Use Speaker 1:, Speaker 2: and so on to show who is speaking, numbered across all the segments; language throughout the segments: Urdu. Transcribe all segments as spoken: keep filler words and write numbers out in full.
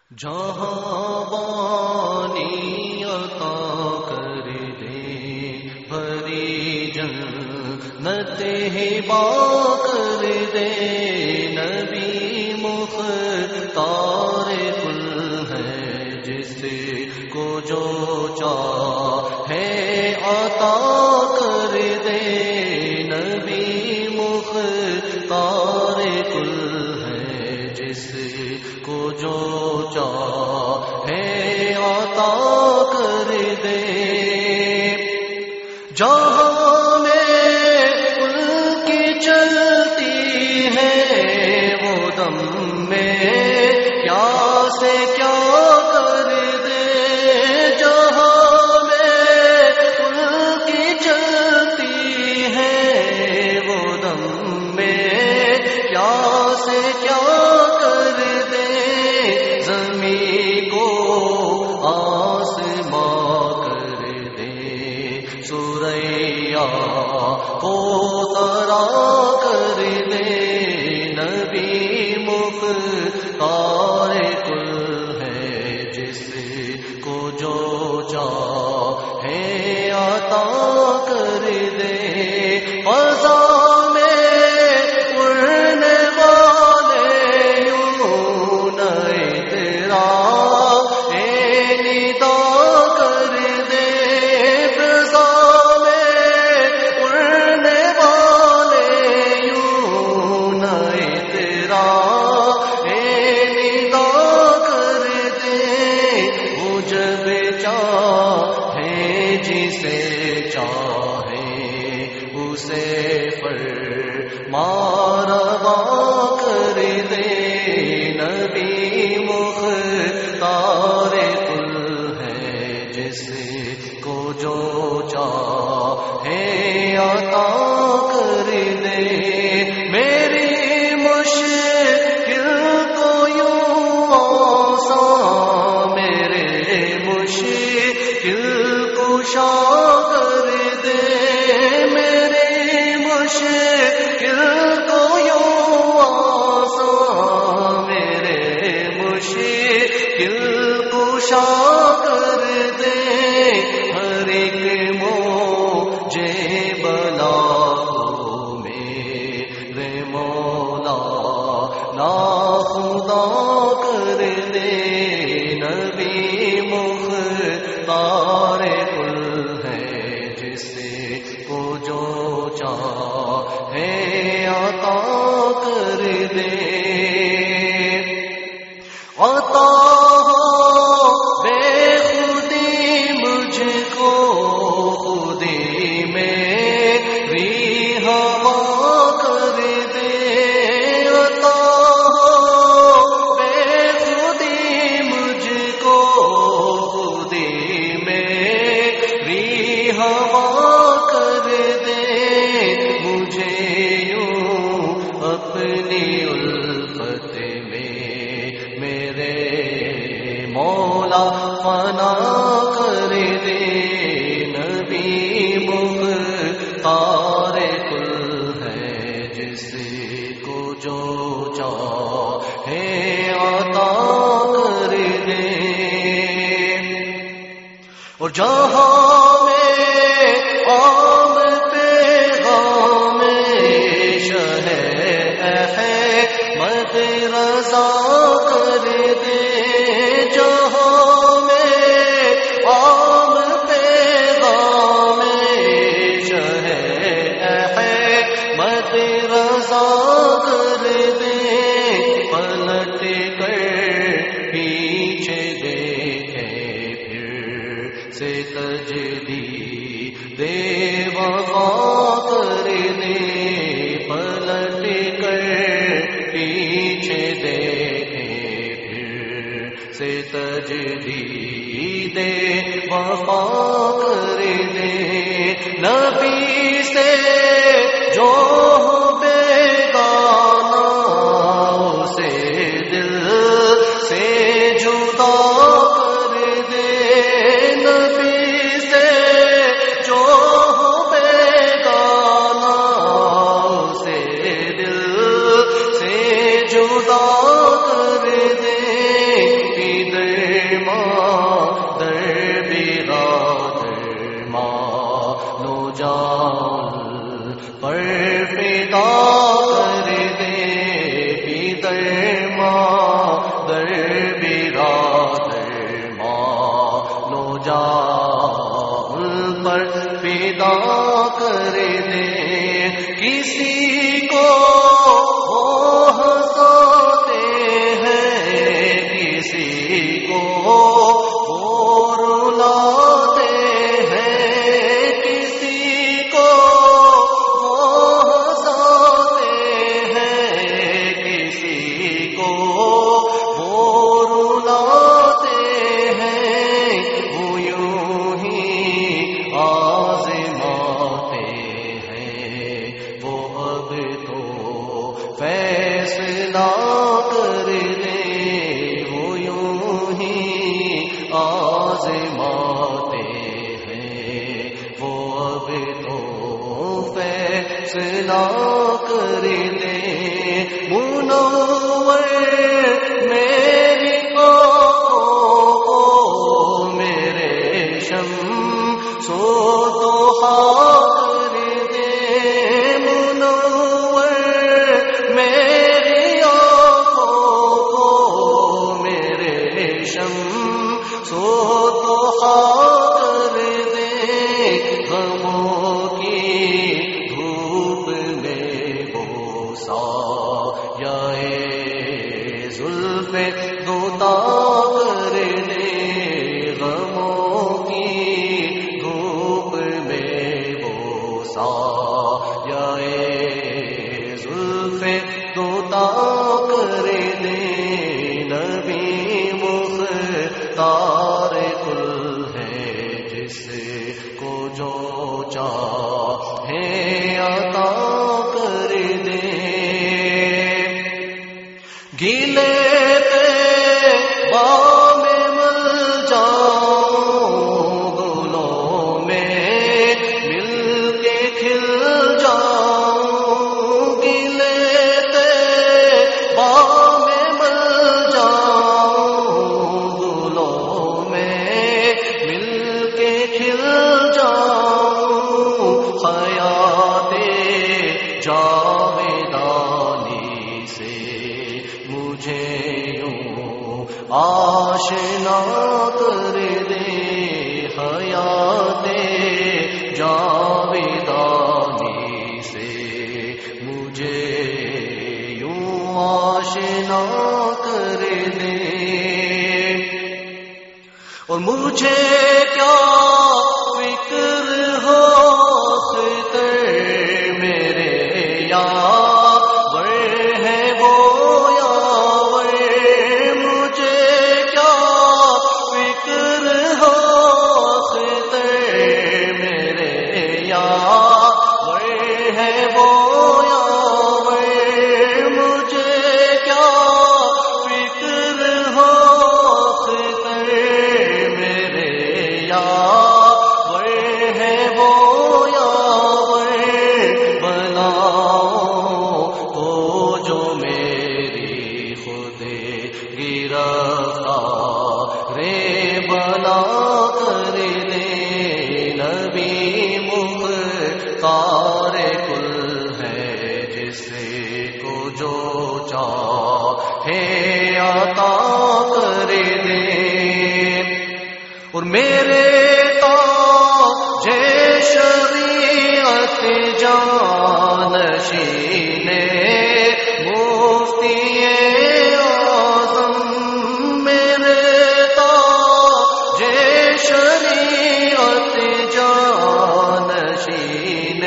Speaker 1: جہاں بانی عطا کر دے بھری جنت ہبا کر دے، نبی مختار کل ہے جس کو جو چاہے عطا کر دے، نبی مختار کل ہے جس کو جو چاہے عطا کر دے۔ جہاں میں ان کی چلتی ہے وہ دم میں کیا سے کیا کر دے، جہاں میں ان کی چلتی ہے وہ دم میں کیا سے کیا کر دے، زمین کو آسماں کر دے، سوریا کو ترا کر دے، نبی مختار کل ہے جس کو جو چاہے عطا کر دے۔ فضا میں اڑنے والے یوں نہ تیرا اے ندا کر دے، فضا میں اڑنے والے یوں نہ تیرا اے ندا کر دے، وہ جب چاہے جسے چاہے اسے فرماروا کر دے، نبی مختار کل ہے جس کو جو چاہے عطا کر دے۔ میری مشکل کو یوں آسان، میرے مشکل کشا کر دے، میری مشکل کو یوں آسان، میرے مشکل کشا کر دے، ہر ایک موجے بلا کو میرے مولا لا خدا کر دے، نبی مختار کل ہے جس کو جو چاہے عطا کر دے۔ عطا ہو بے خودی مجھ کو، خودی میری ہوا کر دے، عطا ہو بے خودی مجھ کو، خودی میری ہوا کر دے، مجھے یوں اپنی الفت میں میرے مولا فنا کر دے، نبی مختار کل ہے جس کو جو چاہے عطا کر دے۔ اور جہاں میں عام پیغام شہ احمد رضا کر دے، جہاں میں عام پیغام شہ احمد رضا کر دے، پلٹ کر پیچھے دیکھے پھر سے تجدید وفا کر دے، پلٹ کر پیچھے دیکھے پھر سے تجدید وفا کر دے، نبی سے جو بیگانہ اسے دل سے جدا کر دے، نبی سے جو بیگانہ اسے دل سے جدا کر دے، کر دے، کسی کو وہ ہنساتے ہیں، کسی کو وہ رلاتے ہیں، کسی کو وہ ہنساتے ہیں، کسی کو وہ رلاتے ہیں، وہ یوں ہی آزماتے ہیں، وہ اب تو فیصلہ کر دے، وہ یوں ہی آزماتے ہیں، وہ اب تو فیصلہ کر دے، منور میری آنکھوں کو میرے شمس و ضحیٰ کر دے، منور میری آنکھوں کو میرے شمس و ضحیٰ کر دے، غموں کی دھوپ میں وہ سایہ زلف دوتا کر دے، غموں کی دھوپ میں وہ سایہ زلف دوتا کر دے، نبی مختار کل ہے، جس کو جو چاہے عطا کر دے، گیلے بام مل جاؤں، گلوں میں مل کے کھل جاؤں، گیلے بام مل جاؤں، گلوں میں مل کے کھل جاؤں، حیات جاویدانی سے مجھے یوں آشنا کر دے، حیات جاویدانی سے مجھے یوں آشنا کر دے، اور مجھے کیا فکر ہو اختر میرے یاور ہے وہ یاور، مجھے کیا فکر ہو اختر میرے یاور ہے وہ یاور، مجھے کیا فکر ہو اختر میرے یاور ہے وہ یاور، بناؤ تو جو میری خود گرفتار بنا کر دے، نبی مختار کل ہے، جس کو جو چاہے عطا کر دے، اور میرے تاج شریعت جانشین مفتی اعظم، میرے تاج شریعت جانشین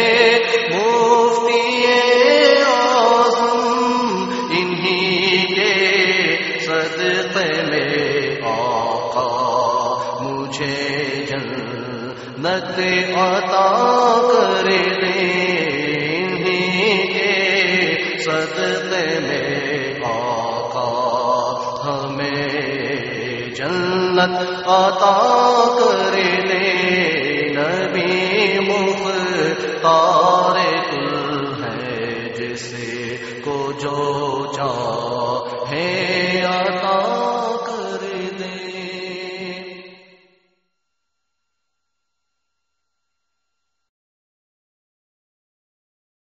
Speaker 1: مفتی اعظم، انہی کے صدقے میں آقا مجھے جنت عطا کر دے، انہی کے صدقے میں آقا ہمیں جنت عطا کر دے، نبی مختار کل ہے، جس کو جو چاہے عطا